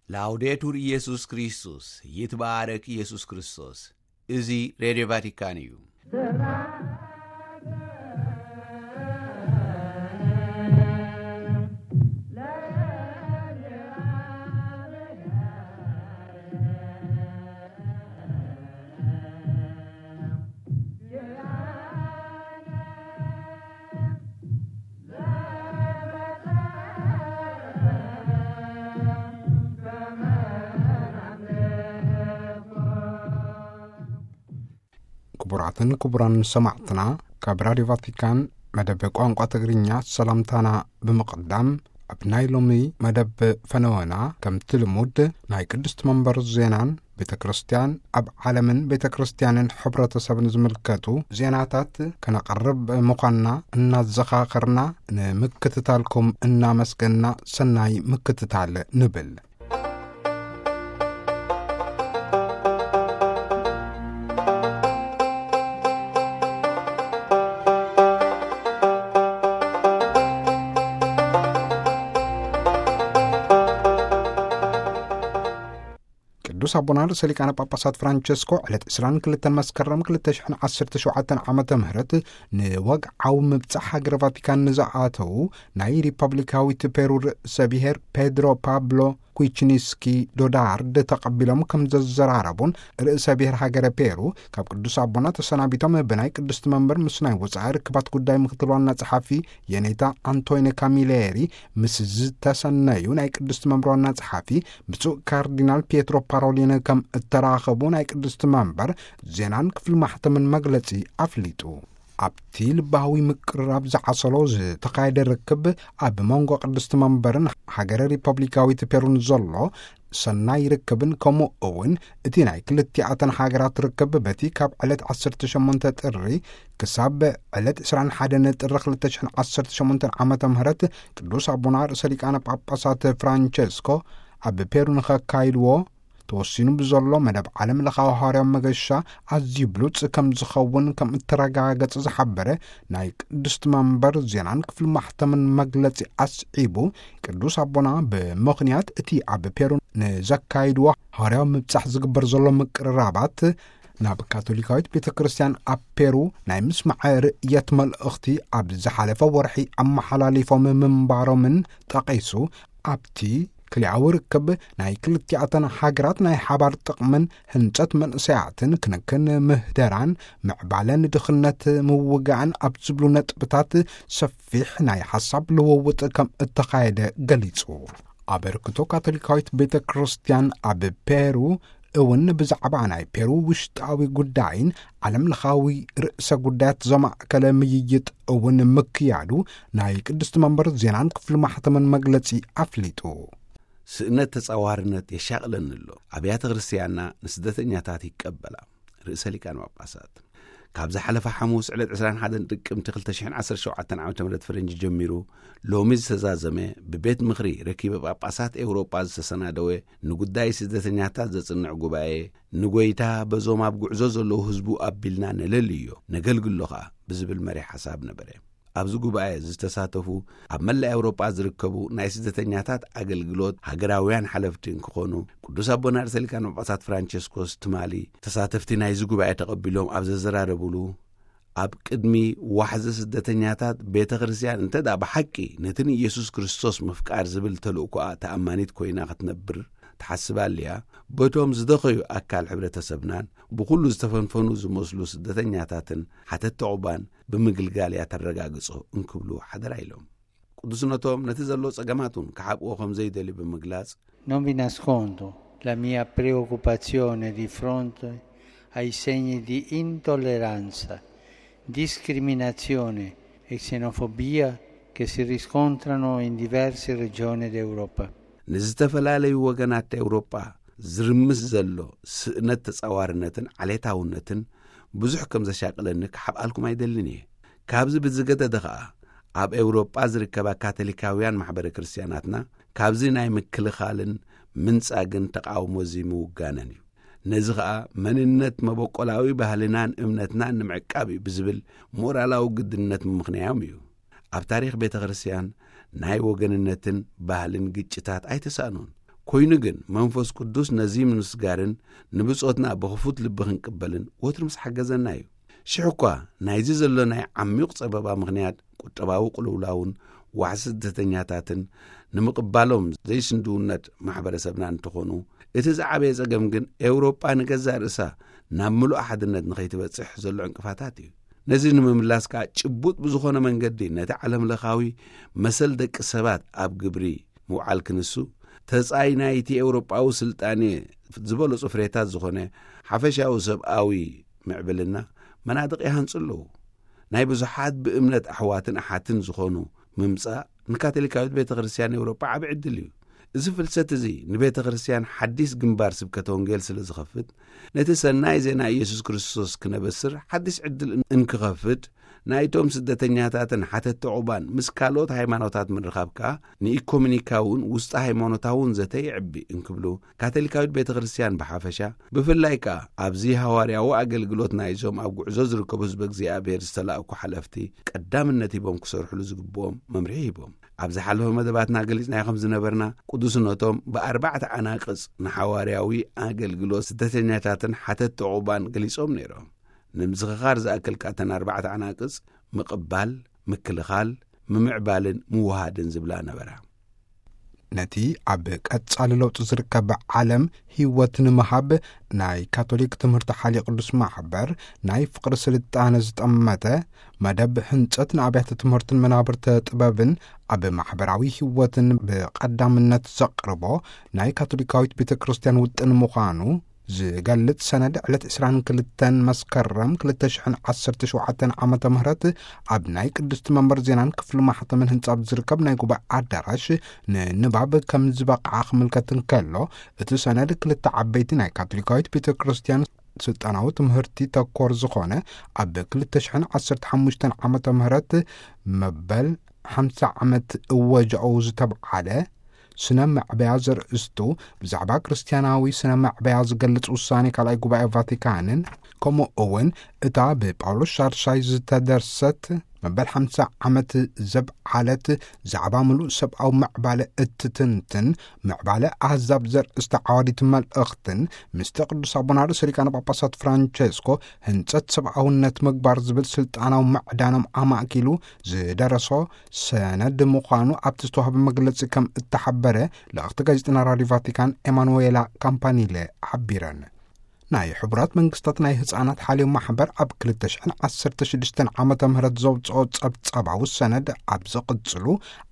ላውዴቱር ኢየሱስ ክርስቶስ ይትባረክ ኢየሱስ ክርስቶስ። እዚ ሬዲዮ ቫቲካን እዩ። ክቡራትን ክቡራን ሰማዕትና ካብ ራድዮ ቫቲካን መደብ ቋንቋ ትግርኛ ሰላምታና ብምቕዳም ኣብ ናይ ሎሚ መደብ ፈነወና ከምቲ ልሙድ ናይ ቅድስት መንበር ዜናን ቤተ ክርስቲያን ኣብ ዓለምን ቤተ ክርስቲያንን ሕብረተሰብን ዝምልከቱ ዜናታት ከነቐርብ ምዃንና እናዘኻኸርና ንምክትታልኩም እናመስገንና ሰናይ ምክትታል ንብል። ቅዱስ አቡነ ርእሰ ሊቃነ ጳጳሳት ፍራንቸስኮ ዕለት 22 መስከረም 2017 ዓመተ ምህረት ንወግዓዊ ምብጻሕ ሃገረ ቫቲካን ንዝኣተው ናይ ሪፐብሊካዊት ፔሩ ርእሰ ብሔር ፔድሮ ፓብሎ ኩችኒስኪ ዶዳርድ ተቀቢሎም ከም ዘዘራረቡን ርእሰ ብሔር ሃገረ ፔሩ ካብ ቅዱስ አቡነ ተሰናቢቶም ብናይ ቅድስት መንበር ምስ ናይ ወጻኢ ርክባት ጉዳይ ምክትል ዋና ጸሓፊ የኔታ አንቶኒ ካሚሌሪ ምስ ዝተሰነዩ ናይ ቅድስት መንበር ዋና ጸሓፊ ብፁዕ ካርዲናል ፒየትሮ ፓሮሊን ከም እተራኸቡ ናይ ቅድስት መንበር ዜናን ክፍል ማሕተምን መግለጺ አፍሊጡ። ኣብቲ ልባዊ ምቅራብ ዝዓሰሎ ዝተኻየደ ርክብ ኣብ መንጎ ቅድስት መንበርን ሃገረ ሪፐብሊካዊት ፔሩን ዘሎ ሰናይ ርክብን ከምኡ እውን እቲ ናይ ክልቲኣተን ሃገራት ርክብ በቲ ካብ ዕለት 18 ጥሪ ክሳብ ዕለት 21 ጥሪ 2018 ዓመተ ምህረት ቅዱስ አቡነ ርእሰ ሊቃነ ጳጳሳት ፍራንቸስኮ ኣብ ፔሩ ንኸካይድዎ ተወሲኑ ብዘሎ መደብ ዓለም ለኻዊ ሐዋርያዊ መገሻ ኣዝዩ ብሉጽ ከም ዝኸውን ከም እተረጋገጸ ዝሓበረ ናይ ቅድስት መንበር ዜናን ክፍል ማሕተምን መግለጺ ኣስዒቡ ቅዱስ አቡነ ብምኽንያት እቲ ኣብ ፔሩ ንዘካይድዎ ሐዋርያዊ ምብጻሕ ዝግበር ዘሎ ምቅርራባት ናብ ካቶሊካዊት ቤተ ክርስቲያን ኣብ ፔሩ ናይ ምስማዕ ርእየት መልእኽቲ ኣብ ዝሓለፈ ወርሒ ኣመሓላሊፎም ምንባሮምን ጠቒሱ ኣብቲ ክልያዊ ርክብ ናይ ክልቲኣተን ሃገራት ናይ ሓባር ጥቕምን ህንጸት መንእሰያትን ክንክን ምህደራን ምዕባለን ድኽነት ምውጋዕን ኣብ ዝብሉ ነጥብታት ሰፊሕ ናይ ሓሳብ ልውውጥ ከም እተኻየደ ገሊጹ። ኣበርክቶ ካቶሊካዊት ቤተ ክርስቲያን ኣብ ፔሩ እውን ብዛዕባ ናይ ፔሩ ውሽጣዊ ጉዳይን ዓለም ለኻዊ ርእሰ ጉዳያት ዘማእከለ ምይይጥ እውን ምክያዱ ናይ ቅድስት መንበር ዜናን ክፍል ማሕተምን መግለጺ አፍሊጡ። ስእነት ተጻዋርነት የሻቅለን ኣሎ። ኣብያተ ክርስቲያንና ንስደተኛታት ይቀበላ። ርእሰ ሊቃነ ጳጳሳት ካብ ዝሓለፈ ሐሙስ ዕለት 21 ጥቅምቲ 2017 ዓመተ ምህረት ፈረንጂ ጀሚሩ ሎሚ ዝተዛዘመ ብቤት ምኽሪ ረኪበ ጳጳሳት ኤውሮጳ ዝተሰናደወ ንጉዳይ ስደተኛታት ዘጽንዕ ጉባኤ ንጎይታ በዞም ኣብ ጉዕዞ ዘለዉ ህዝቡ ኣቢልና ነለልዮ ነገልግሎኻ ብዝብል መሪ ሓሳብ ነበረ። ኣብዚ ጉባኤ ዝተሳተፉ ኣብ መላእ ኤውሮጳ ዝርከቡ ናይ ስደተኛታት አገልግሎት ሃገራውያን ሓለፍቲ ክኾኑ ቅዱስ አቡነ ርእሰ ሊቃነ ጳጳሳት ፍራንቸስኮስ ትማሊ ተሳተፍቲ ናይዚ ጉባኤ ተቐቢሎም ኣብ ዘዘራረቡሉ ኣብ ቅድሚ ዋሕዚ ስደተኛታት ቤተ ክርስቲያን እንተዳ ብሓቂ ነቲ ኢየሱስ ክርስቶስ ምፍቃር ዝብል ተልእኮኣ ተኣማኒት ኮይና ክትነብር ተሓስባልያ በቶም ዝደኸዩ ኣካል ሕብረተሰብናን ብኩሉ ዝተፈንፈኑ ዝመስሉ ስደተኛታትን ሓተት ተዕባን ብምግልጋል ያተረጋግጾ እንክብሉ ሓደራ ኢሎም ቅዱስነቶም ነቲ ዘሎ ጸገማቱን ከሓቅዎ ከም ዘይደሊ ብምግላጽ Non vi nascondo la mia preoccupazione di fronte ai segni di intolleranza, discriminazione e xenofobia che si riscontrano in diverse regioni d'Europa. ንዝተፈላለዩ ወገናት ኤውሮጳ ዝርምስ ዘሎ ስእነት ተጻዋርነትን ዓሌታውነትን ብዙሕ ከም ዘሻቅለኒ ክሓብኣልኩም ኣይደልን እየ። ካብዚ ብዝገደደ ኸዓ ኣብ ኤውሮጳ ዝርከባ ካቶሊካውያን ማሕበረ ክርስቲያናትና ካብዚ ናይ ምክልኻልን ምንጻግን ተቃውሞ ምውጋነን እዩ። ነዚ ኸዓ መንነት መበቆላዊ ባህልናን እምነትናን ንምዕቃብ እዩ ብዝብል ሞራላዊ ግድነት ምኽንያዮም እዩ። ኣብ ታሪኽ ቤተ ክርስቲያን ናይ ወገንነትን ባህልን ግጭታት ኣይተሳኑን። ኮይኑ ግን መንፈስ ቅዱስ ነዚ ምስጋርን ንብጾትና ብኽፉት ልቢ ክንቅበልን ወትር ምስ ሓገዘና እዩ። ሽሕኳ ናይዚ ዘሎ ናይ ዓሚቕ ጸበባ ምኽንያት ቁጠባዊ ቁልውላውን ዋዕሲ ስደተኛታትን ንምቕባሎም ዘይስንድውነት ማሕበረሰብና እንትኾኑ እቲ ዝዓበየ ጸገም ግን ኤውሮጳ ንገዛእ ርእሳ ናብ ምሉእ ሓድነት ንኸይትበጽሕ ዘሎ ዕንቅፋታት እዩ። ነዚ ንምምላስ ከዓ ጭቡጥ ብዝኾነ መንገዲ ነቲ ዓለም ለኻዊ መሰል ደቂ ሰባት ኣብ ግብሪ ምውዓል ክንሱ ተጻይ ናይቲ ኤውሮጳዊ ስልጣኔ ዝበለጹ ፍሬታት ዝኾነ ሓፈሻዊ ሰብኣዊ ምዕብልና መናድቕ ይሃንጹ ኣለዉ። ናይ ብዙሓት ብእምነት ኣሕዋትን ኣሓትን ዝኾኑ ምምጻእ ንካቶሊካዊት ቤተ ክርስቲያን ኤውሮጳ ዓብ ዕድል እዩ። እዚ ፍልሰት እዚ ንቤተ ክርስቲያን ሓዲስ ግንባር ስብከተ ወንጌል ስለ ዝኸፍት ነቲ ሰናይ ዜና ኢየሱስ ክርስቶስ ክነበስር ሓዲስ ዕድል እንክኸፍት ናይቶም ስደተኛታትን ሓተት ዕቁባን ምስ ካልኦት ሃይማኖታት ምርኻብካ ንኢኮኖሚካውን ውስጣ ሃይማኖታውን ዘተ ይዕቢ እንክብሉ ካቶሊካዊት ቤተ ክርስቲያን ብሓፈሻ ብፍላይ ከዓ ኣብዚ ሃዋርያዊ ኣገልግሎት ናይዞም ኣብ ጉዕዞ ዝርከቡ ህዝቢ እግዚኣብሔር ዝተላእኩ ሓለፍቲ ቀዳምነት ሂቦም ክሰርሕሉ ዝግብኦም መምርሒ ሂቦም። ኣብ ዝሓለፈ መደባትና ገሊጽናዮ ከም ዝነበርና ቅዱስነቶም ብኣርባዕተ ዓናቅጽ ንሓዋርያዊ ኣገልግሎት ስደተኛታትን ሓተት ዕቁባን ገሊጾም ነይሮም። ንምዝኽኻር ዝኣክልካተን ኣርባዕተ ዓናቅጽ ምቕባል፣ ምክልኻል፣ ምምዕባልን ምውሃድን ዝብላ ነበራ። ነቲ ኣብ ቀጻሊ ለውጢ ዝርከብ ዓለም ህይወት ንምሃብ ናይ ካቶሊክ ትምህርቲ ሓሊ ቅዱስ ማሕበር ናይ ፍቕሪ ስልጣነ ዝጠመተ መደብ ህንጸት ንኣብያተ ትምህርትን መናብርተ ጥበብን ኣብ ማሕበራዊ ህይወትን ብቐዳምነት ዘቕርቦ ናይ ካቶሊካዊት ቤተ ክርስቲያን ውጥን ምዃኑ ዝገልጽ ሰነድ ዕለት 22 መስከረም 2017 ዓመተ ምህረት ኣብ ናይ ቅድስቲ መንበር ዜናን ክፍሊ ማሕተምን ህንጻ ዝርከብ ናይ ጉባኤ ኣዳራሽ ንንባብ ከም ዝበቕዓ ክምልከትን ከሎ እቲ ሰነድ ክልተ ዓበይቲ ናይ ካቶሊካዊት ቤተ ክርስቲያን ስልጣናዊ ትምህርቲ ተኮር ዝኾነ ኣብ 2015 ዓመተ ምህረት መበል 50 ዓመት እወጅኦ ዝተብዓለ ስነ መዕበያ ዘርእስቱ ብዛዕባ ክርስቲያናዊ ስነ መዕበያ ዝገልጽ ውሳኔ ካልኣይ ጉባኤ ቫቲካንን ከምኡ እውን እታ ብጳውሎስ ሻርሻይ ዝተደርሰት መበል 50 ዓመት ዘብዓለት ዛዕባ ምሉእ ሰብኣዊ ምዕባለ እትትንትን ምዕባለ ኣሕዛብ ዘርእስተ ዓዋዲት መልእኽትን ምስቲ ቅዱስ ኣቡና ርእሰ ሊቃነ ጳጳሳት ፍራንቸስኮ ህንጸት ሰብኣውነት ምግባር ዝብል ስልጣናዊ ምዕዳኖም ኣማእኪሉ ዝደረሶ ሰነድ ምዃኑ ኣብቲ ዝተዋህበ መግለጺ ከም እተሓበረ ለእኽቲ ጋዜጠና ራድዮ ቫቲካን ኤማኑዌላ ካምፓኒለ ሓቢረን። ናይ ሕቡራት መንግስታት ናይ ህፃናት ሓልዮ ማሕበር ኣብ 2016 ዓመተ ምህረት ዘውፅኦ ጸብጻባዊ ሰነድ ኣብ ዝቕጽሉ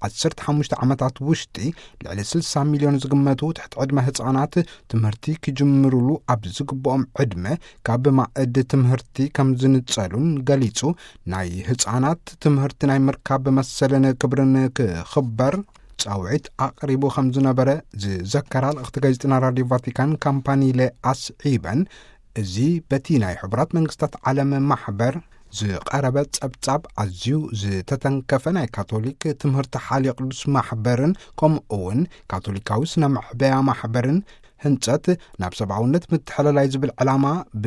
15 ዓመታት ውሽጢ ልዕሊ 60 ሚልዮን ዝግመቱ ትሕቲ ዕድመ ህፃናት ትምህርቲ ክጅምሩሉ ኣብ ዝግብኦም ዕድመ ካብ ማእዲ ትምህርቲ ከም ዝንጸሉን ገሊጹ ናይ ህፃናት ትምህርቲ ናይ ምርካብ መሰለን ክብርን ክኽበር ጻውዒት ኣቕሪቡ ከም ዝነበረ ዝዘከራ ለእኽቲ ጋዜጠና ራድዮ ቫቲካን ካምፓኒለ ኣስዒበን እዚ በቲ ናይ ሕቡራት መንግስታት ዓለም ማሕበር ዝቐረበ ጸብጻብ ኣዝዩ ዝተተንከፈ ናይ ካቶሊክ ትምህርቲ ሓልዮ ቅዱስ ማሕበርን ከምኡ እውን ካቶሊካዊ ስነ መዕበያ ማሕበርን ህንጸት ናብ ሰብኣውነት ምትሕልላይ ዝብል ዕላማ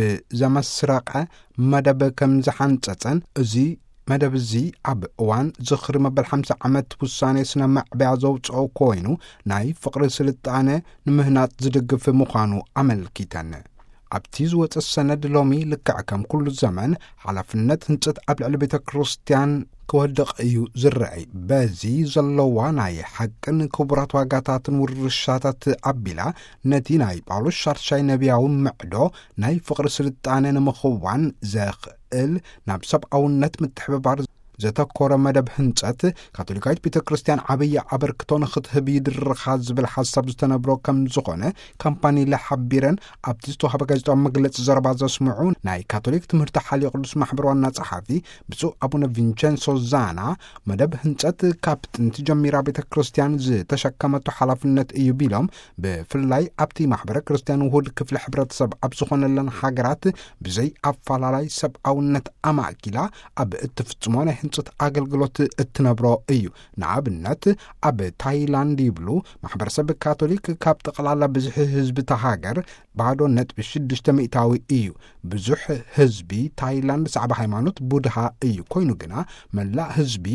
ብዘመስረቐ መደብ ከም ዝሓንጸጸን እዚ መደብ እዚ ኣብ እዋን ዝኽሪ መበል 50 ዓመት ውሳኔ ስነ መዕበያ ዘውፅኦ ኮይኑ ናይ ፍቕሪ ስልጣነ ንምህናጥ ዝድግፍ ምዃኑ ኣመልኪተን። ኣብቲ ዝወፀ ሰነድ ሎሚ ልክዕ ከም ኩሉ ዘመን ሓላፍነት ህንጸት ኣብ ልዕሊ ቤተ ክርስቲያን ክወድቕ እዩ ዝረአይ። በዚ ዘለዋ ናይ ሓቅን ክቡራት ዋጋታትን ውርሻታት ኣቢላ ነቲ ናይ ጳውሎስ ሻርሻይ ነቢያዊ ምዕዶ ናይ ፍቕሪ ስልጣነ ንምኽዋን ዘኽእል ናብ ሰብኣውነት ምትሕብባር ዘተኮረ መደብ ህንጸት ካቶሊካዊት ቤተ ክርስቲያን ዓብዪ ኣበርክቶ ንኽትህብ ይድርኻ ዝብል ሓሳብ ዝተነብሮ ከም ዝኾነ ካምፓኒለ ሓቢረን ኣብቲ ዝተዋህበ ጋዜጣዊ መግለፂ ዘረባ ዘስምዑ ናይ ካቶሊክ ትምህርቲ ሓልዮ ቅዱስ ማሕበር ዋና ጸሓፊ ብፁዕ ኣቡነ ቪንቸንሶ ዛና መደብ ህንጸት ካብ ጥንቲ ጀሚራ ቤተ ክርስቲያን ዝተሸከመቶ ሓላፍነት እዩ ቢሎም ብፍላይ ኣብቲ ማሕበረ ክርስቲያን ውሁድ ክፍሊ ሕብረተሰብ ኣብ ዝኾነለን ሃገራት ብዘይ ኣፈላላይ ሰብኣውነት ኣማእኪላ ኣብ እትፍጽሞ ናይ ህንጸት ኣገልግሎት እትነብሮ እዩ። ንኣብነት ኣብ ታይላንድ ይብሉ ማሕበረሰብ ካቶሊክ ካብ ጠቕላላ ብዙሕ ህዝቢ ተሃገር ባዶ ነጥቢ 6 ሚእታዊ እዩ። ብዙሕ ህዝቢ ታይላንድ ዛዕባ ሃይማኖት ቡድሃ እዩ ኮይኑ ግና መላእ ህዝቢ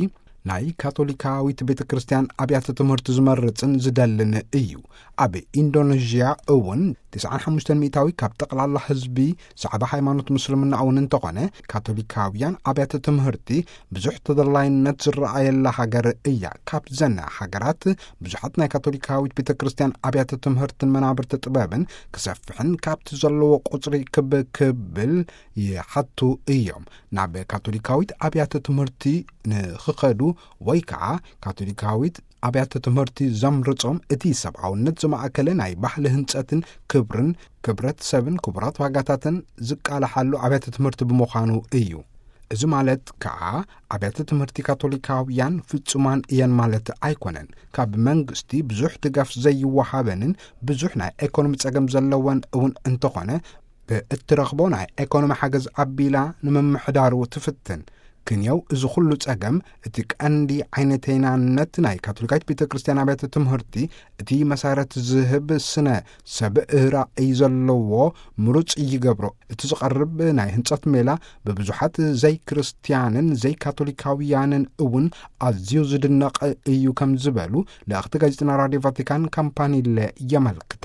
ናይ ካቶሊካዊት ቤተ ክርስቲያን ኣብያተ ትምህርቲ ዝመርፅን ዝደልን እዩ። ኣብ ኢንዶኔዥያ እውን 95% ካብ ጠቕላላ ህዝቢ ዛዕባ ሃይማኖት ምስልምና እውን እንተኾነ ካቶሊካውያን ኣብያተ ትምህርቲ ብዙሕ ተደላይነት ዝረኣየላ ሃገር እያ። ካብ ዘና ሃገራት ብዙሓት ናይ ካቶሊካዊት ቤተ ክርስቲያን ኣብያተ ትምህርትን መናብርቲ ጥበብን ክሰፍሕን ካብቲ ዘለዎ ቁፅሪ ክብል ይሓቱ እዮም። ናብ ካቶሊካዊት ኣብያተ ትምህርቲ ንኽኸዱ ወይ ከዓ ካቶሊካዊት ኣብያተ ትምህርቲ ዘምርጾም እቲ ሰብኣውነት ዝማእከለ ናይ ባህሊ ህንጸትን ክብረት ሰብን ክቡራት ዋጋታትን ዝቃላሓሉ ኣብያተ ትምህርቲ ብምዃኑ እዩ። እዚ ማለት ከዓ ኣብያተ ትምህርቲ ካቶሊካውያን ፍጹማን እየን ማለት ኣይኮነን። ካብ መንግስቲ ብዙሕ ድጋፍ ዘይወሃበንን ብዙሕ ናይ ኢኮኖሚ ጸገም ዘለወን እውን እንተኾነ ብእትረኽቦ ናይ ኢኮኖሚ ሓገዝ ዓቢላ ንምምሕዳሩ ትፍትን ክንየው እዚ ኩሉ ጸገም እቲ ቀንዲ ዓይነተይናነት ናይ ካቶሊካዊት ቤተ ክርስቲያን ኣብያተ ትምህርቲ እቲ መሰረት ዝህብ ስነ ሰብእ ራእይ ዘለዎ ምሩጽ ይገብሮ። እቲ ዝቐርብ ናይ ህንጸት ሜላ ብብዙሓት ዘይ ክርስቲያንን ዘይ ካቶሊካውያንን እውን ኣዝዩ ዝድነቕ እዩ ከም ዝበሉ ለኣኽቲ ጋዜጥና ራድዮ ቫቲካን ካምፓኒለ የመልክታ።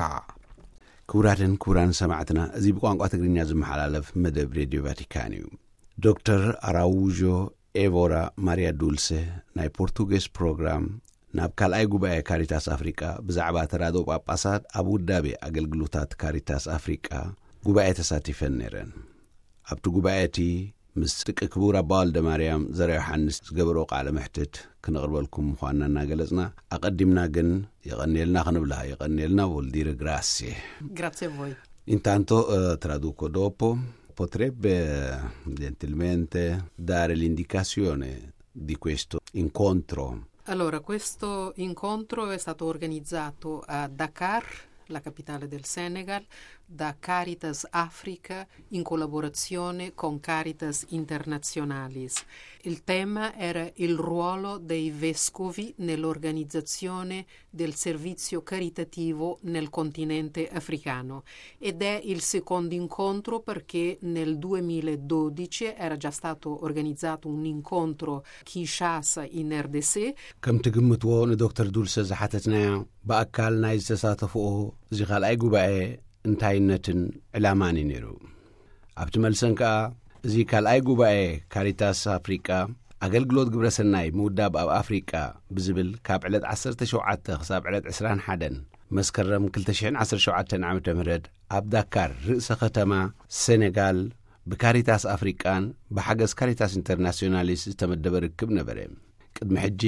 ክቡራን ሰማዕትና እዚ ብቋንቋ ትግርኛ ዝመሓላለፍ መደብ ሬድዮ ቫቲካን እዩ። ዶክተር አራውጆ ኤቮራ ማሪያ ዱልሴ ናይ ፖርቱጌዝ ፕሮግራም ናብ ካልኣይ ጉባኤ ካሪታስ ኣፍሪቃ ብዛዕባ ተራድኦ ጳጳሳት ኣብ ውዳቤ ኣገልግሎታት ካሪታስ ኣፍሪቃ ጉባኤ ተሳቲፈን ነይረን። ኣብቲ ጉባኤቲ ምስ ጥቂ ክቡር ኣባ ወልደ ማርያም ዘርዓ ዮሐንስ ዝገበሮ ቃለ መሕትት ክነቕርበልኩም ምዃንና እናገለጽና ኣቐዲምና ግን የቐኒልና ክንብላ የቐኒልና ቮልዲረ grazie a voi. Intanto traduco dopo. Potrebbe gentilmente dare l'indicazione di questo incontro? Allora, questo incontro è stato organizzato a Dakar, la capitale del Senegal, da Caritas Africa in collaborazione con Caritas Internationalis. Il tema era il ruolo dei vescovi nell'organizzazione del servizio caritativo nel continente africano ed è il secondo incontro perché nel 2012 era già stato organizzato un incontro Kinshasa in RDC. كم تقمتوا دكتور دولسة زحتتنا بأكل نايز تساتفوا زغال أي قبعي እንታይነትን ዕላማን ነይሩ። ኣብቲ መልሰንካ እዚ ካልኣይ ጉባኤ ካሪታስ ኣፍሪቃ ኣገልግሎት ግብረሰናይ ምውዳብ ኣብ ኣፍሪቃ ብዝብል ካብ ዕለት 17 ክሳብ ዕለት 21 መስከረም 2017 ዓመተ ምህረት ኣብ ዳካር ርእሰ ከተማ ሴኔጋል ብካሪታስ ኣፍሪቃን ብሓገዝ ካሪታስ ኢንተርናሽናሊስ ዝተመደበ ርክብ ነበረ። ቅድሚ ሕጂ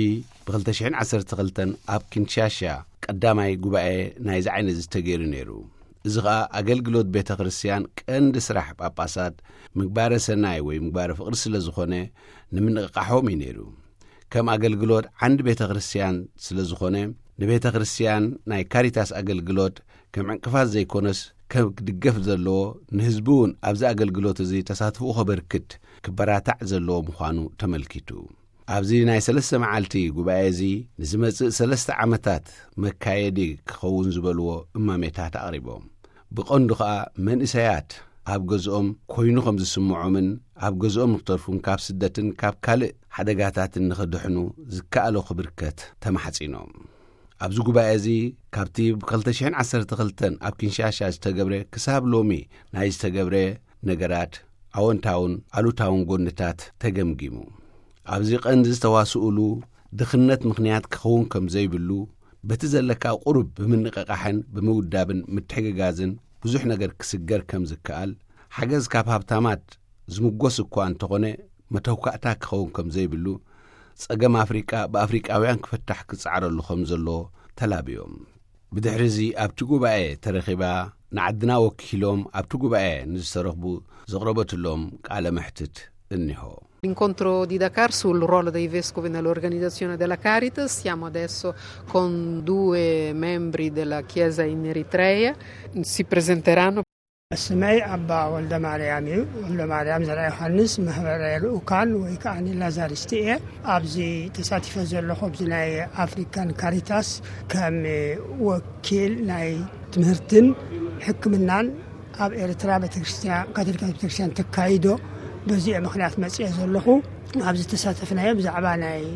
ብ2012 ኣብ ኪንሻሻ ቀዳማይ ጉባኤ ናይዚ ዓይነት ዝተገይሩ ነይሩ። እዚ ኸኣ ኣገልግሎት ቤተ ክርስቲያን ቀንዲ ስራሕ ጳጳሳት ምግባረ ሰናይ ወይ ምግባረ ፍቕሪ ስለ ዝኾነ ንምንቕቃሖም እዩ ነይሩ። ከም ኣገልግሎት ዓንዲ ቤተ ክርስቲያን ስለ ዝኾነ ንቤተ ክርስቲያን ናይ ካሪታስ ኣገልግሎት ከም ዕንቅፋት ዘይኮነስ ከም ክድገፍ ዘለዎ ንህዝቢ እውን ኣብዚ ኣገልግሎት እዚ ተሳትፎ ኸበርክት ክበራታዕ ዘለዎ ምዃኑ ተመልኪቱ። ኣብዚ ናይ 3 መዓልቲ ጉባኤ እዚ ንዝመጽእ 3 ዓመታት መካየዲ ክኸውን ዝበልዎ እማሜታት ኣቕሪቦም ብቐንዱ ኸኣ መንእሰያት ኣብ ገዝኦም ኮይኑ ከም ዝስምዖምን ኣብ ገዝኦም ንኽተርፉን ካብ ስደትን ካብ ካልእ ሓደጋታትን ንኽድሕኑ ዝከኣሎ ክብርከት ተማሕጺኖም። ኣብዚ ጉባኤ እዚ ካብቲ ብ2012 ኣብ ኪንሻሻ ዝተገብረ ክሳብ ሎሚ ናይ ዝተገብረ ነገራት ኣወንታውን ኣሉታውን ጎንታት ተገምጊሙ። ኣብዚ ቀንዲ ዝተዋስኡሉ ድኽነት ምኽንያት ክኸውን ከም ዘይብሉ በቲ ዘለካ ቁርብ ብምንቕቃሕን ብምውዳብን ምትሕግጋዝን ብዙሕ ነገር ክስገር ከም ዝከኣል ሓገዝ ካብ ሃብታማት ዝምጎስ እኳ እንተኾነ መተውካእታ ክኸውን ከም ዘይብሉ ጸገም ኣፍሪቃ ብኣፍሪቃውያን ክፍታሕ ክጻዕረሉ ከም ዘሎ ተላብዮም። ብድሕሪ እዚ ኣብቲ ጉባኤ ተረኺባ ንዓድና ወኪሎም ኣብቲ ጉባኤ ንዝተረኽቡ ዘቕረበትሎም ቃለ መሕትት እንሆ። L'incontro di Dakar sul ruolo dei vescovi nell'organizzazione della Caritas. Siamo adesso con 2 membri della Chiesa in Eritrea. Si presenteranno. اسمي أبا ولد مريم زرع يوحنس محور الأوكان ويكاني لازارستية أبزي تساتف زلو خبزناي أفريكان كاريتاس كم وكيل ناي تمهرتن حكمنان أب إريترا بتكريستيان كاتوليك بتكريستيان تكايدو بزي مخنيات مسيح زلو أبزي تساتفنا بزعباناي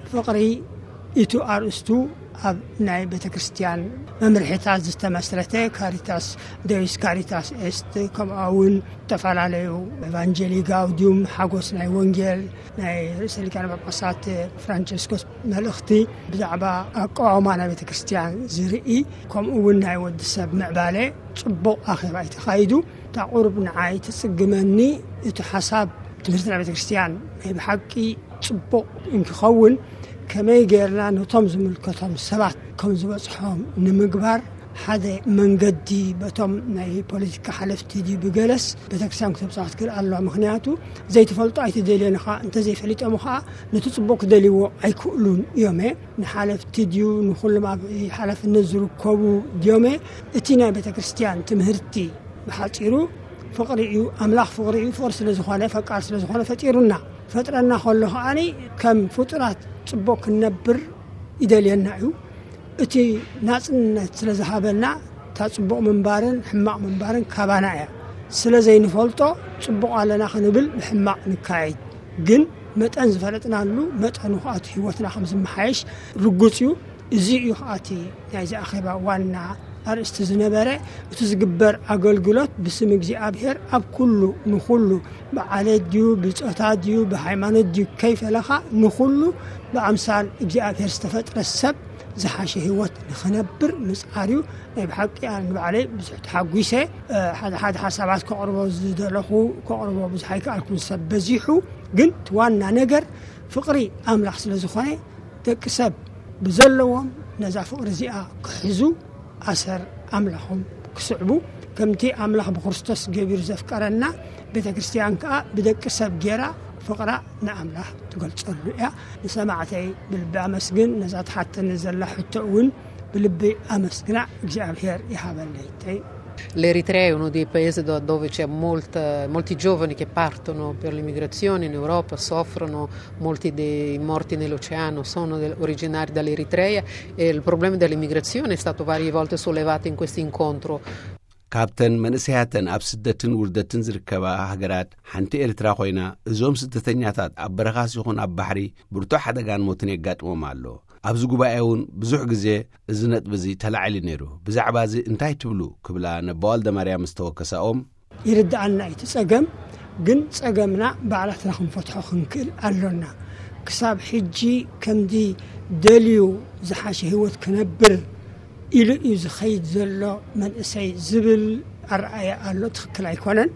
فقري إتو أرستو أب ناي بيت كريستيان ممرحتاز استمسرته كاريتاس دويس كاريتاس است كم أول تفعل عليه إفانجيلي غاوديوم حاجوس ناي ونجيل ناي رسالة كان بقصات فرانشيسكوس ملختي بزعبا قوامنا بيت كريستيان زرقي كم أول ناي ود السب معبالي صبوا آخر بايت خايدو تقرب نعاي تسجمني يتحسب تمرتنا بيت كريستيان بحقي صبوا إنك خون كما يجرنا نطمز ملكتهم سبعة كم زبصحهم نمجبر هذا من قدي بتم ناي بوليتيكا حلفتي دي بجلس بتكسام كتب صاحت كل الله مخنياته زي تفلطوا أي تدلين خا أنت زي فليت أمخا نتصبق دليو أي كلون يومه نحلف تديو نخل مع حلف النزر كوبو يومه اتينا بتكريستيان تمهرتي بحاطيرو فقريو أملاح فقريو فرس لزخانة فقارس لزخانة فتيرونا فترنا خلوا أني كم فترات صبوك النبر إدالينا اتي ناس سلازهابلنا تصبق منبارن حماق منبارن كابانايا سلازي نفولتو صبق علينا خنبل حماق نكايد جن متأن زفلتنا له متأن وقت هوتنا خمس محايش رجوتيو زي يخاتي يعني أخيبا وانا أرست زنبرة وتزجبر أقولقلت بسم እግዚአብሔር أب كله نخلو بعلى ديو بالتأتاد ديو بحيمان ديو كيف لها نخلو بأمثال እግዚአብሔር استفدت السب زحاشة هوت نخنبر مسعريو بحق يعني بعليه بزحت حقوسه هذا حسابات كقربوا زدلخو كقربوا بزحيك أكون سب بزيحو قلت وانا نجر فقري أملح سلزخانة تكسب بزلوهم نزع فقر زيا كحزو أسر أملحهم كسعبو كمتي أملح بخرستوس جبير زفكرنا بيت كريستيان كا بدك كسب جرا فقرا نأملح تقول تصلوا سمعتي بالبامسجن نزات حتى نزل حتى بالبي أمسجنا እግዚአብሔር يحبليتي. L'Eritrea è uno dei paesi dove c'è molti giovani che partono per l'immigrazione in Europa, soffrono, molti dei morti nell'oceano sono originari dall'Eritrea e il problema dell'immigrazione è stato varie volte sollevato in questo incontro. ካብተን መንእሰያተን ኣብ ስደትን ውርደትን ዝርከባ ሃገራት ሓንቲ ኤርትራ ኮይና እዞም ስደተኛታት ኣብ በረኻስ ይኹን ኣብ ባሕሪ ብርቱዕ ሓደጋን ሞትን የጋጥሞም ኣሎ ኣብዚ ጉባኤ እውን ብዙሕ ግዜ እዚ ነጥቢ እዚ ተላዒሉ ነይሩ ብዛዕባ እዚ እንታይ ትብሉ ክብላ ነባወልደ ማርያም ዝተወከሰኦም ይርዳኣና ይትጸገም ግን ጸገምና ባዕላትና ክንፈትሖ ክንክእል ኣሎና ክሳብ ሕጂ ከምዚ ደልዩ ዝሓሸ ህይወት ክነብር إلى إذا خيد زلوا من أسي زبل الرأي الله تخكل أيقونن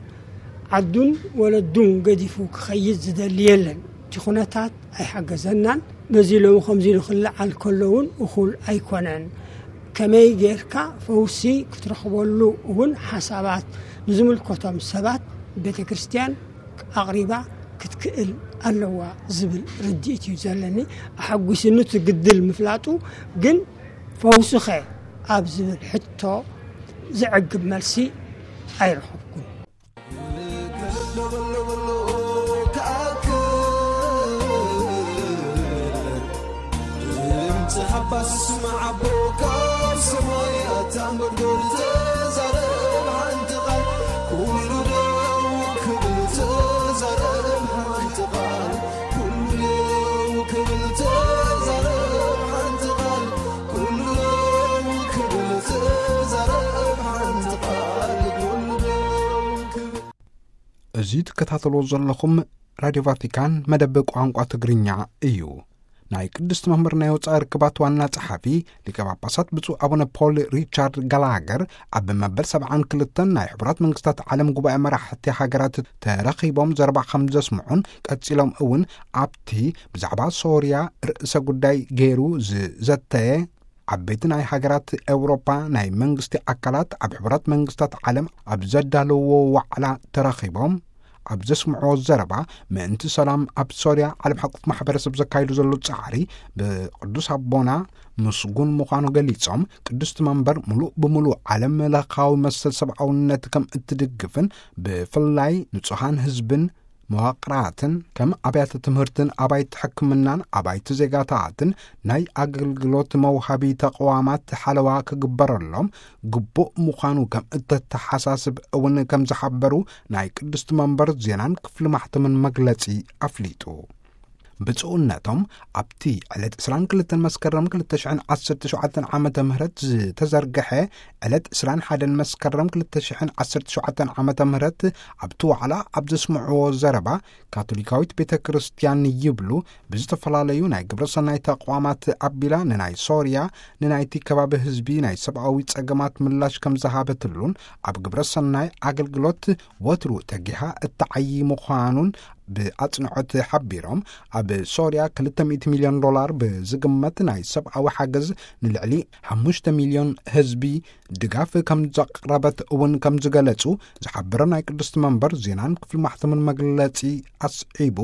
عدون ولا دون قد يفوق خيد زدل يلن تخونتات أي حاجة زنان بزيلو خمزيلو خلا على كلون وخل أيقونن كما يجركا فوسي كترخبولو ون حسابات نزم الكتم سبات بيت كريستيان أغريبا كتكل الله زبل رديت يزلني أحق سنو تقدل مفلاتو جن فوسخه أبزل حتى زعقب ملسي أيرحبكم እዙ ትከታተሎ ዘለኹም ራዲዮ ቫቲካን መደብ ቋንቋ ትግርኛ እዩ ናይ ቅድስት መምህር ናይ ወጻኢ ርክባት ዋና ጸሓፊ ሊቀ ጳጳሳት ብፁዕ አቡነ ፖል ሪቻርድ ጋላገር ኣብ መበል 72 ናይ ሕብራት መንግስታት ዓለም ጉባኤ መራሕቲ ሃገራት ተረኺቦም ዘረባ ከም ዘስምዑን ቀጺሎም እውን ኣብቲ ብዛዕባ ሶርያ ርእሰ ጉዳይ ገይሩ ዝዘተየ عبيت ناي حاجرات أوروبا ناي منغستي أكلات عب حبرات منغستات عالم عب زدالو وعلا تراخيبهم عب زسمعو الزربة من انت سلام عب سوريا عالم حقوق محبر سبزكايلو زلو تسعري بقدوس عبونا مسجون مخانو قليتهم قدوس تمنبر ملوء بملوء عالم ملاقاو مسل سبعو نتكم اتدقفن بفلاي نتوحان هزبن مواقراتن كم أبيات تمهرتن أبيت حكمنان أبيت زيغاتاتن ناي أقلقلوت موهبي تقوامات حلوة كقبر اللهم قبو مخانو كم التحساسب أون كم زحبرو ناي قدست منبر زينان كفل محتمن مقلتي أفليتو ብጽኡነቶም ኣብቲ ዕለት 22 መስከረም 2017 ዓመተ ምህረት ዝተዘርግሐ ዕለት 21 መስከረም 2017 ዓመተ ምህረት ኣብቲ ዋዕላ ኣብ ዘስምዕዎ ዘረባ ካቶሊካዊት ቤተ ክርስቲያን ይብሉ ብዝተፈላለዩ ናይ ግብረ ሰናይ ተቋማት ኣቢላ ንናይ ሶርያ ንናይቲ ከባቢ ህዝቢ ናይ ሰብኣዊ ጸገማት ምላሽ ከም ዝሃበትሉን ኣብ ግብረ ሰናይ ኣገልግሎት ወትሩ ተጊሃ እተዓይ ምዃኑን ብኣጽንዖት ሓቢሮም ኣብ ሶርያ $200 ሚልዮን ብዝግመት ናይ ሰብኣዊ ሓገዝ ንልዕሊ 5 ሚልዮን ህዝቢ ድጋፍ ከም ዘቕረበት እውን ከም ዝገለጹ ዝሓበረ ናይ ቅድስቲ መንበር ዜናን ክፍሊ ማሕተምን መግለጺ ኣስዒቡ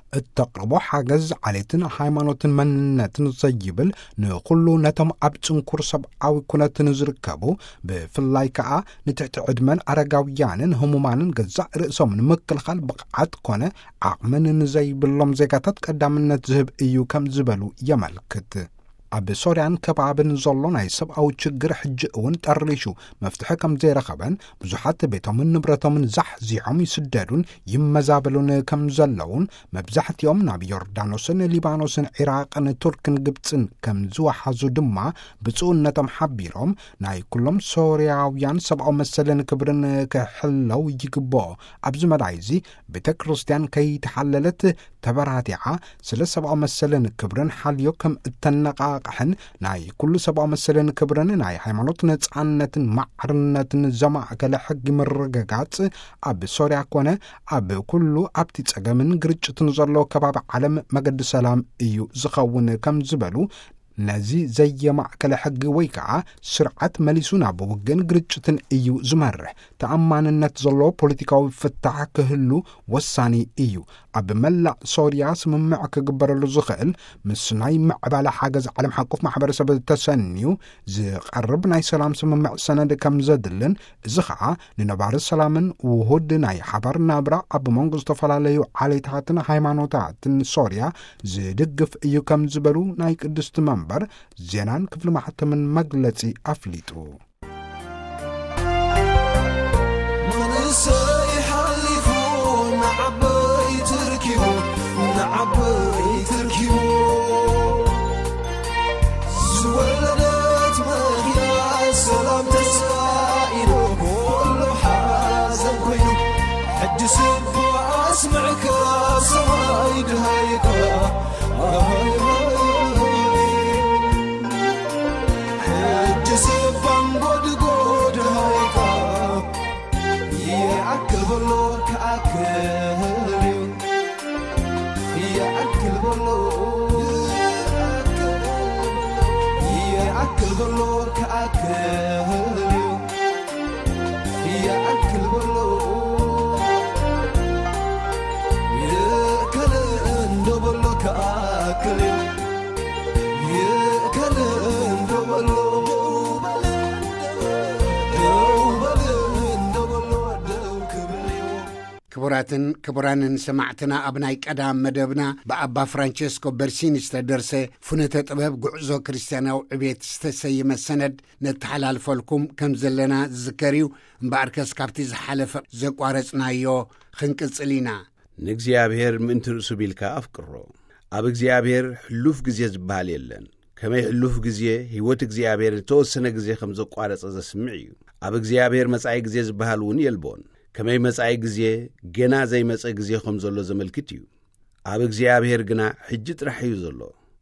እተቕርቦ ሓገዝ ዓሌትን ሃይማኖትን መንነትን ዘይብል ንኹሉ ነቶም ኣብ ጽንኩር ሰብኣዊ ኩነትን ዝርከቡ ብፍላይ ከዓ ንትሕቲ ዕድመን ኣረጋውያንን ህሙማንን ገዛእ ርእሶም ንምክልኻል ብቕዓት ኮነ ዓቕምን ንዘይብሎም ዜጋታት ቀዳምነት ዝህብ እዩ ከም ዝበሉ የመልክት። ኣብ ሶርያን ከባብን ዘሎ ናይ ሰብኣዊ ችግር ሕጂ እውን ጠርሊሹ መፍትሒ ከም ዘይረኸበን ብዙሓት ቤቶምን ንብረቶምን ዛሕዚሖም ይስደዱን ይመዛበሉን ከም ዘለውን መብዛሕትኦም ናብ ዮርዳኖስን ሊባኖስን ዒራቅን ቱርክን ግብፅን ከም ዝወሓዙ ድማ ብጽኡነቶም ሓቢሮም ናይ ኩሎም ሶርያውያን ሰብኣዊ መሰልን ክብርን ክሕለው ይግብኦ ኣብዚ መዳይዚ ቤተ ክርስቲያን ከይተሓለለት ተበራቲዓ ስለ ሰብኣዊ መሰልን ክብርን ሓልዮ ከም እተነቃቅሕን ናይ ኩሉ ሰብኣዊ መሰልን ክብርን ናይ ሃይማኖት ነጻነትን ማዕርነትን ዘማእከለ ሕጊ ምርግጋጽ ኣብ ሶርያ ኮነ ኣብ ኩሉ ኣብቲ ጸገምን ግርጭትን ዘሎ ከባቢ ዓለም መገዲ ሰላም እዩ ዝኸውን ከም ዝበሉ ነዚ ዘየማእከለ ሕጊ ወይ ከዓ ስርዓት መሊሱ ናብ ውግን ግርጭትን እዩ ዝመርሕ ተኣማንነት ዘሎ ፖለቲካዊ ፍታሕ ክህሉ ወሳኒ እዩ ኣብ መላእ ሶርያ ስምምዕ ክግበረሉ ዝኽእል ምስ ናይ ምዕባለ ሓገዝ ዓለም ሓቁፍ ማሕበረሰብ ተሰንዩ ዝቐርብ ናይ ሰላም ስምምዕ ሰነድ ከም ዘድልን እዚ ከዓ ንነባሪ ሰላምን ውሁድ ናይ ሓባር ናብራ ኣብ መንጎ ዝተፈላለዩ ዓሌታትን ሃይማኖታትን ሶርያ ዝድግፍ እዩ ከም ዝበሉ ናይ ቅድስቲ መንበር ዜናን ክፍሊ ማሕተምን መግለጺ ኣፍሊጡ ክቡራትን ክቡራንን ሰማዕትና ኣብ ናይ ቀዳም መደብና ብኣባ ፍራንቸስኮ በርሲኒ ዝተደርሰ ፍኖተ ጥበብ ጉዕዞ ክርስቲያናዊ ዕቤት ዝተሰየመ ሰነድ ነተሓላልፈልኩም ከም ዘለና ዝዝከር እዩ እምበኣር ከስ ካብቲ ዝሓለፈ ዘቋረጽናዮ ክንቅጽል ኢና ንእግዚኣብሔር ምእንቲ ርእሱ ቢልካ ኣፍቅሮ ኣብ እግዚኣብሔር ሕሉፍ ግዜ ዝበሃል የለን ከመይ ሕሉፍ ግዜ ህይወት እግዚኣብሔር ተወሰነ ግዜ ከም ዘቋረጸ ዘስምዕ እዩ ኣብ እግዚኣብሔር መጻኢ ግዜ ዝበሃል እውን የልቦን ከመይ መጻኢ ግዜ ገና ዘይመጽእ ግዜ ከም ዘሎ ዘመልክት እዩ ኣብ እግዚኣብሔር ግና ሕጂ ጥራሕ እዩ ዘሎ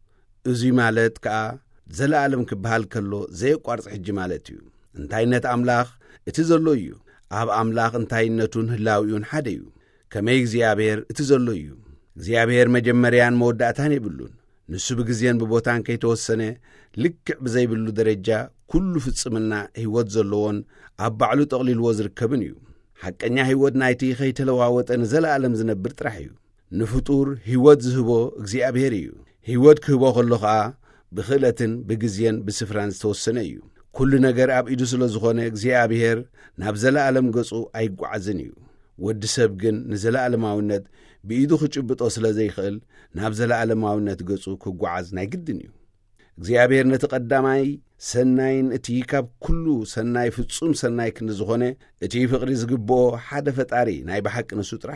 እዙይ ማለት ከዓ ዘለዓለም ክበሃል ከሎ ዘይቋርጽ ሕጂ ማለት እዩ እንታይነት ኣምላኽ እቲ ዘሎ እዩ ኣብ ኣምላኽ እንታይነቱን ህላዊኡን ሓደ እዩ ከመይ እግዚኣብሔር እቲ ዘሎ እዩ እግዚኣብሔር መጀመርያን መወዳእታን የብሉን ንሱ ብግዜን ብቦታን ከይተወሰነ ልክዕ ብዘይብሉ ደረጃ ኩሉ ፍጽምና ህይወት ዘለዎን ኣብ ባዕሉ ጠቕሊልዎ ዝርከብን እዩ ሓቀኛ ህይወት ናይቲ ከይተለዋወጠ ንዘለዓለም ዝነብር ጥራሕ እዩ ንፍጡር ህይወት ዝህቦ እግዚኣብሔር እዩ ህይወት ክህቦ ከሎ ከዓ ብኽእለትን ብግዜን ብስፍራን ዝተወሰነ እዩ ኩሉ ነገር ኣብ ኢዱ ስለ ዝኾነ እግዚኣብሔር ናብ ዘለዓለም ገጹ ኣይጓዓዝን እዩ ወዲ ሰብ ግን ንዘለዓለማውነት ብኢዱ ክጭብጦ ስለ ዘይኽእል ናብ ዘለዓለማውነት ገጹ ክጓዓዝ ናይ ግድን እዩ እግዚአብሔር ነቲ ቀዳማይ ሰናይን እቲ ካብ ኩሉ ሰናይ ፍጹም ሰናይ ክንደ ዝኾነ እቲ ፍቕሪ ዝግብኦ ሓደ ፈጣሪ ናይ ብሓቂ ንሱ ጥራሕ እዩ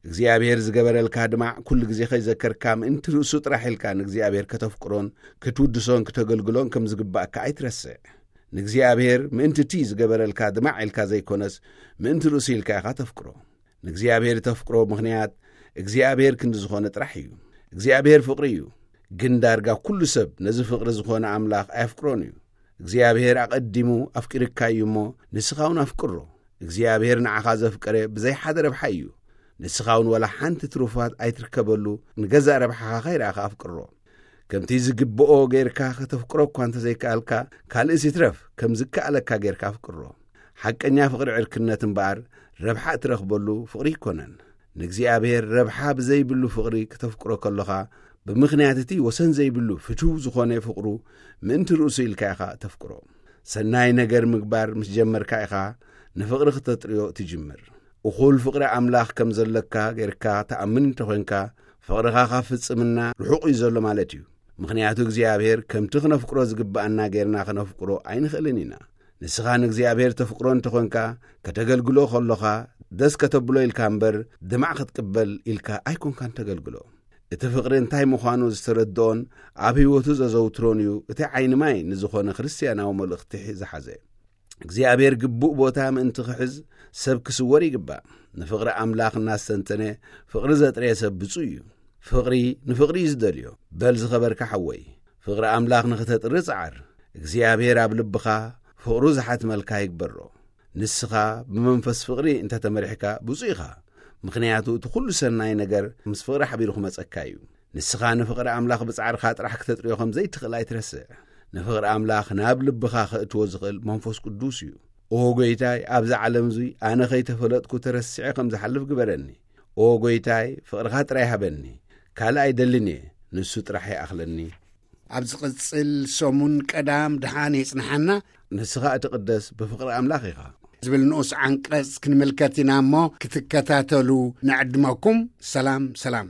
እግዚኣብሔር ዝገበረልካ ድማዕ ኩሉ ግዜ ኸይዘከርካ ምእንቲ ርእሱ ጥራሕ ኢልካ ንእግዚኣብሔር ከተፍቅሮን ክትውድሶን ክተገልግሎን ከም ዝግባእካ ኣይትረስዕ። ንእግዚኣብሔር ምእንቲ እቲ ዝገበረልካ ድማዕ ኢልካ ዘይኮነስ ምእንቲ ርእሱ ኢልካ ኢኻ ተፍቅሮ። ንእግዚኣብሔር ተፍቅሮ ምኽንያት እግዚኣብሔር ክንዲ ዝኾነ ጥራሕ እዩ። እግዚኣብሔር ፍቕሪ እዩ። ግን ዳርጋ ኩሉ ሰብ ነዚ ፍቕሪ ዝኾነ ኣምላኽ ኣየፍቅሮን እዩ። እግዚኣብሔር ኣቐዲሙ ኣፍቂርካ እዩ እሞ ንስኻውን ኣፍቅሮ። እግዚኣብሔር ንዓኻ ዘፍቀረ ብዘይ ሓደ ረብሓ እዩ። ንስኻውን ወላ ሓንቲ ትሩፋት ኣይትርከበሉ ንገዛእ ረብሓኻ ኸይረኣኻ ኣፍቅሮ። ከምቲ ዝግብኦ ጌርካ ከተፍቅሮ እኳ እንተዘይከኣልካ ካልእስ ይትረፍ ከም ዝከኣለካ ጌርካ ኣፍቅሮ። ሓቀኛ ፍቕሪ ዕርክነት እምበኣር ረብሓ እትረኽበሉ ፍቕሪ ይኮነን። ንእግዚኣብሔር ረብሓ ብዘይብሉ ፍቕሪ ከተፍቅሮ ከለኻ ብምኽንያት እቲ ወሰን ዘይብሉ ፍቱው ዝኾነ ፍቕሩ ምእንቲ ርእሱ ኢልካ ኢኻ ተፍቅሮ። ሰናይ ነገር ምግባር ምስ ጀመርካ ኢኻ ንፍቕሪ ክተጥርዮ ትጅምር። እኹል ፍቕሪ ኣምላኽ ከም ዘለካ ጌርካ ተኣምን እንተኾንካ ፍቕርኻ ካብ ፍጽምና ርሑቕ እዩ ዘሎ ማለት እዩ። ምኽንያቱ እግዚኣብሔር ከምቲ ክነፍቅሮ ዝግብኣና ጌርና ክነፍቅሮ ኣይንኽእልን ኢና። ንስኻ ንእግዚኣብሔር ተፍቅሮ እንተኾንካ ከተገልግሎ ከለኻ ደስ ከተብሎ ኢልካ እምበር ድማዕ ክትቅበል ኢልካ ኣይኮንካን ተገልግሎ። እቲ ፍቕሪ እንታይ ምዃኑ ዝተረድኦን ኣብ ህይወቱ ዘዘውትሮን እዩ እቲ ዓይኒ ማይ ንዝኾነ ክርስትያናዊ መልእኽቲ ዝሓዘ። እግዚኣብሔር ግቡእ ቦታ ምእንቲ ክሕዝ ሰብ ክስወር ይግባእ። ንፍቕሪ ኣምላኽ እናስተንተነ ፍቕሪ ዘጥረየ ሰብ ብፁዕ እዩ። ፍቕሪ ንፍቕሪ እዩ ዝደልዮ በል ዝኸበርካ ሓወይ። ፍቕሪ ኣምላኽ ንኽተጥሪ ጸዓር። እግዚኣብሔር ኣብ ልብኻ ፍቕሩ ዝሓትመልካ ይግበሮ። ንስኻ ብመንፈስ ፍቕሪ እንተተመሪሕካ ብፁዕ ኢኻ። ምኽንያቱ እቲ ኩሉ ሰናይ ነገር ምስ ፍቕሪ ሓቢሩ ክመጸካ እዩ። ንስኻ ንፍቕሪ ኣምላኽ ብጻዕርኻ ጥራሕ ክተጥርዮ ከም ዘይትኽእል ኣይትረስዕ። ንፍቕሪ ኣምላኽ ናብ ልብኻ ኽእትዎ ዝኽእል መንፈስ ቅዱስ እዩ። ኦ ጐይታይ ኣብዚ ዓለም እዙይ ኣነ ኸይተፈለጥኩ ተረሲዐ ከም ዝሓልፍ ግበረኒ። ኦ ጐይታይ ፍቕርኻ ጥራይ ሃበኒ። ካልእ ኣይደልን እየ ንሱ ጥራሕ ይኣኽለኒ። ኣብ ዝቕጽል ሰሙን ቀዳም ድሓን የጽንሓና ንስኻ እትቕደስ ብፍቕሪ ኣምላኽ ኢኻ ዝብል ንኡስ ዓንቀጽ ክንምልከት ኢና እሞ ክትከታተሉ ንዕድመኩም። ሰላም ሰላም።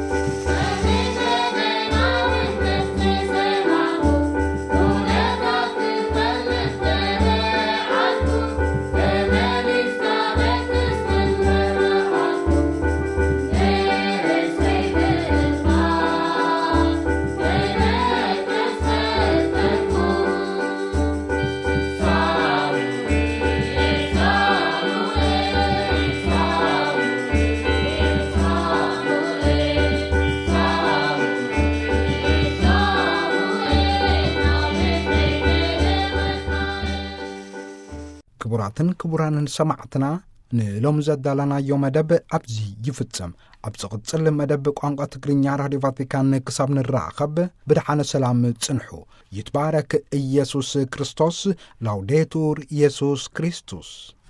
ክቡራትን ክቡራንን ሰማዕትና ንሎም ዘዳለናዮ መደብ ኣብዚ ይፍጸም። ኣብ ዝቕጽል መደብ ቋንቋ ትግርኛ ራድዮ ቫቲካን ክሳብ ንራኸብ ብድሓነ ሰላም ጽንሑ። ይትባረክ ኢየሱስ ክርስቶስ። ላውዴቱር ኢየሱስ ክርስቶስ።